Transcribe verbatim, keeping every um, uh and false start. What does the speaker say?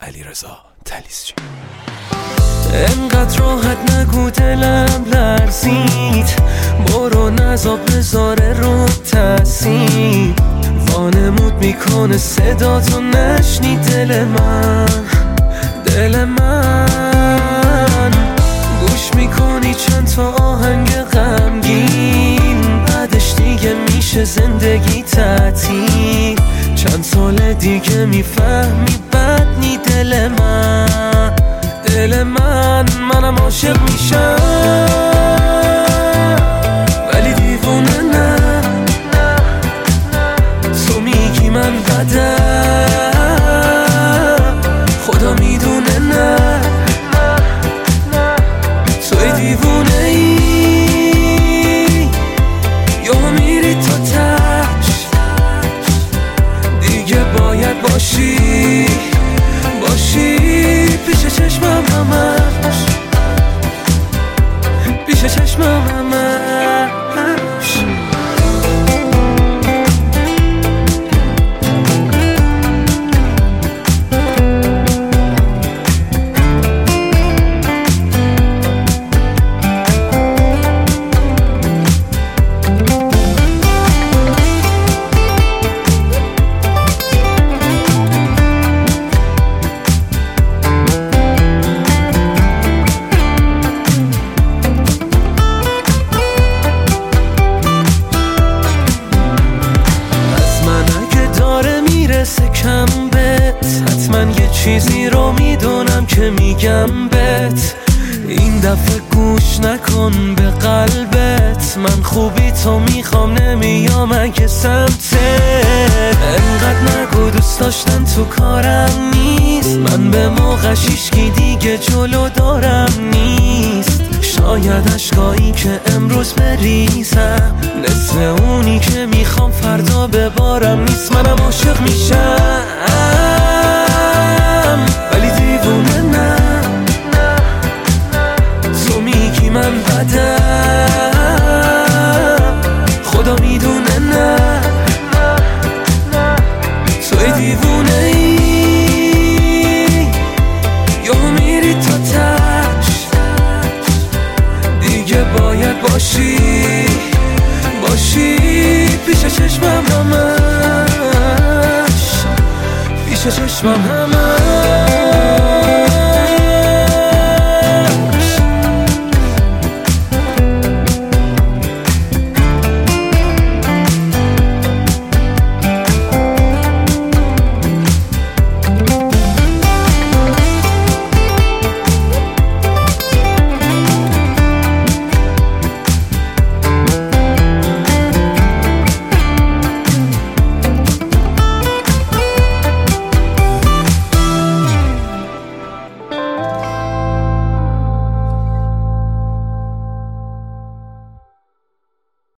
علیرضا طلیسچی. انقدر راحت نگو دلم لرزید، برو نذاب بذاره رو تاثیر، وانمود میکنه صدا تو نشنی دل من، دل من گوش میکنی چند تا آهنگ غمگین، بعدش دیگه میشه زندگی تعطیل، چند سال دیگه میفهمی بد نی دل من، دل من منم عاشق میشم ولی دیوونه نه، تو میگی من بدم خدا میدونه نه، توی دیوونه ای یا میری تا تش، دیگه باید باشی باشی پیش چشمم همش، پیش چشمم همش. کم بهت حتما یه چیزی رو میدونم که میگم بهت، این دفعه گوش نکن به قلبت، من خوبی تو میخوام نمیام اگه سمتت، انقدر نگو دوست داشتن تو کارم نیست، من به موقعش هیچکی دیگه جلو دارم نیست، شاید عشقایی که امروز بریزم نصف اونی که میخوام فردا ببارم نیست، منم عاشق میشم ولی دیوونه نه، تو میگی من بدم خدا میدونه نه، توی دیوونه ای یا میری تا تش، دیگه باید باشی باشی پیش چشمم همش، پیش چشمم همش.